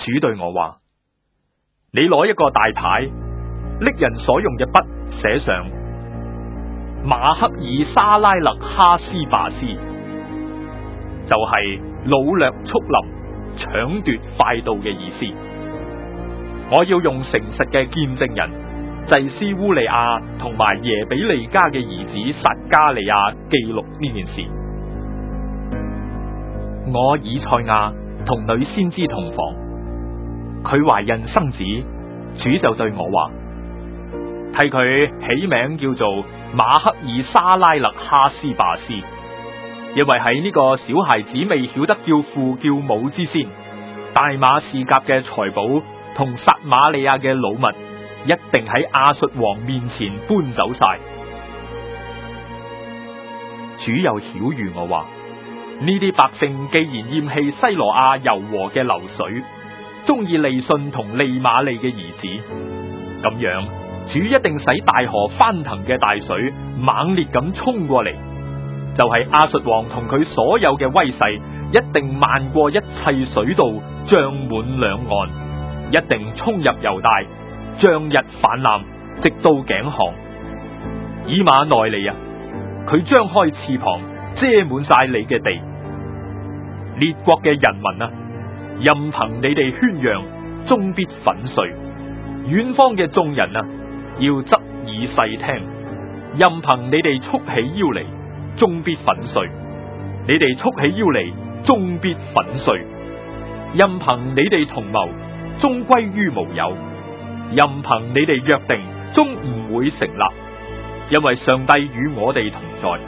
主對我話：你攞一個大牌，拎人所用嘅筆，寫上馬克爾沙拉勒哈斯巴斯，就係擄掠速臨、搶奪快到嘅意思。我要用誠實嘅見證人祭司烏利亞同埋耶比利家嘅兒子撒加利亞記錄呢件事。我以賽亞同女先知同房，佢懷孕生子，主就對我話，替佢起名叫做馬克爾沙拉勒哈斯巴斯，因為喺呢個小孩子未曉得叫父叫母之先，大馬士革嘅財寶同撒瑪利亞嘅老物一定喺亞述王面前搬走晒。主又曉諭我話，呢啲百姓既然厭棄西羅亞柔和嘅流水，中意利汛同利瑪利嘅兒子，咁樣主一定使大河翻騰嘅大水猛烈咁衝過嚟，就係亞述王同佢所有嘅威勢一定漫過一切水道，漲滿兩岸，一定衝入猶大，漲溢泛濫，直到頸項。以馬內利啊，佢張開翅膀遮滿晒你嘅地。列國嘅人民啊，任憑你哋喧嚷，終必粉碎。遠方嘅眾人啊，要側耳細聽，任憑你哋束起腰嚟，終必粉碎。你哋束起腰嚟，終必粉碎。任憑你哋同謀，終歸於無有；任憑你哋約定，終唔會成立，因為上帝與我哋同在。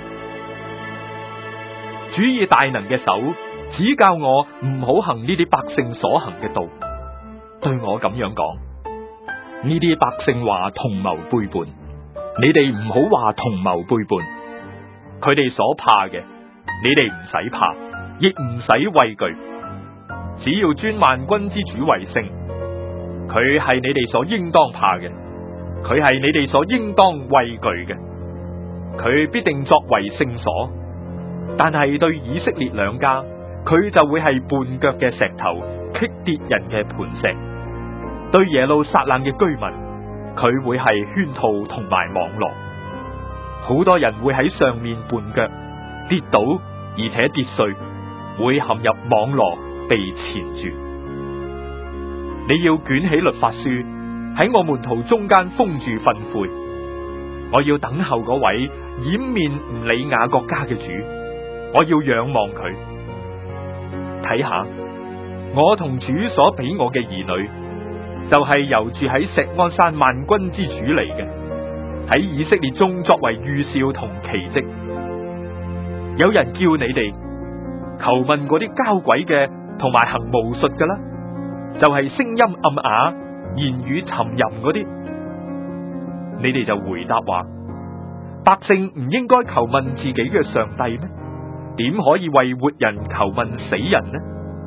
主以大能嘅手指教我唔好行呢啲百姓所行嘅道，對我咁樣講：呢啲百姓話同謀背叛，你哋唔好話同謀背叛。佢哋所怕嘅，你哋唔使怕，亦唔使畏懼。只要尊萬軍之主為聖，佢係你哋所應當怕嘅，佢係你哋所應當畏懼嘅。佢必定作為聖所，但係對以色列兩家，佢就會係絆腳嘅石頭，擊跌人嘅磐石。對耶路撒冷嘅居民，佢會係圈套同埋網羅。好多人會喺上面絆腳，跌倒而且跌碎，會陷入網羅被纏住。你要捲起律法書，喺我門徒中間封住訓誨。我要等候嗰位掩面唔理雅各家嘅主，我要仰望佢。睇下我同主所俾我嘅兒女，就係由住喺錫安山萬軍之主嚟嘅，喺以色列中作為預兆同奇蹟。有人叫你哋求問嗰啲交鬼嘅同埋行巫術嘅啦，就係聲音暗啞、言語沉吟嗰啲。你哋就回答話：百姓唔應該求問自己嘅上帝咩？點可以為活人求問死人呢？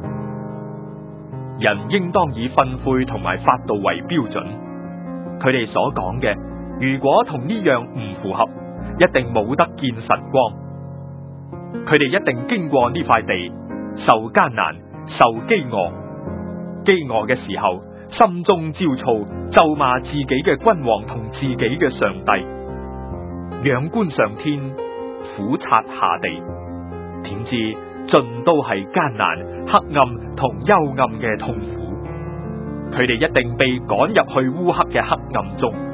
人應當以訓誨同埋法度為標準。佢哋所講嘅，如果同呢樣唔符合，一定冇得見晨光。佢哋一定經過呢塊地，受艱難、受飢餓。飢餓嘅時候，心中焦躁，咒罵自己嘅君王同自己嘅上帝，仰觀上天，俯察下地，點知盡都係艱難、黑暗同幽暗嘅痛苦。佢哋一定被趕入去烏黑嘅黑暗中。